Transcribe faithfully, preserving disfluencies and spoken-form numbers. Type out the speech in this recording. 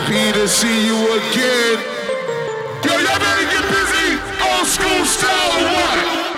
Happy to see you again. Yo, y'all better get busy. Old school style or what?